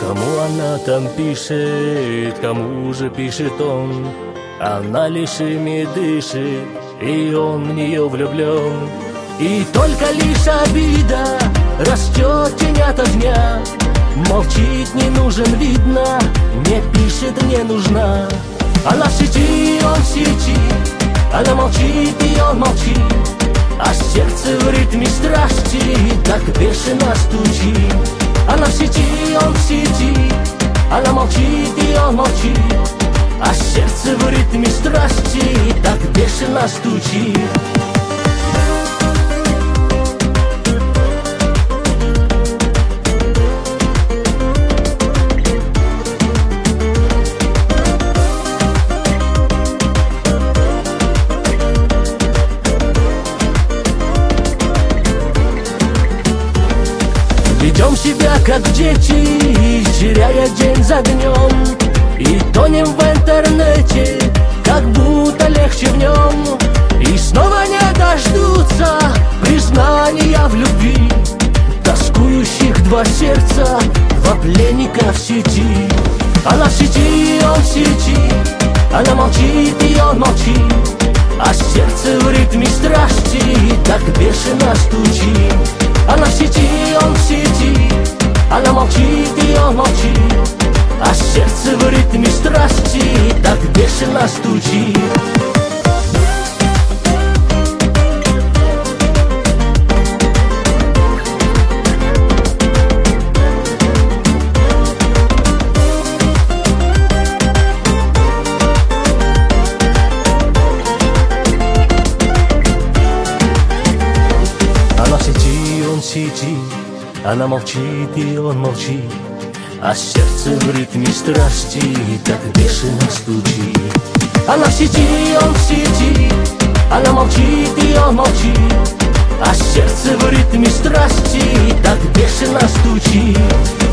Кому она там пишет, кому же пишет он? Она лишь ими дышит, и он в нее влюблен. И только лишь обида растет тень ото дня. Молчит, не нужен, видно, не пишет, не нужна. Она в сети, он в сети, она молчит, и он молчит, а сердце в ритме страсти так бешено стучит. Она в сети, он в сети, она молчит, и он молчит, а сердце в ритме страсти так бешено стучит. Ведем себя как дети, теряя день за днем, и тонем в интернете, как будто легче в нем. И снова не дождутся признания в любви тоскующих два сердца, два пленника в сети. Она в сети, он в сети, она молчит, и он молчит, а сердце в ритме страсти так бешено стучит. Она в сети, он в сети, она молчит, и он молчит, а сердце в ритме страсти так бешено стучит. Она в сети, он в сети, она молчит, и он молчит, а сердце в ритме страсти так бешено стучит. Она в сети, он в сети, она молчит, и он молчит, а сердце в ритме страсти так бешено стучит.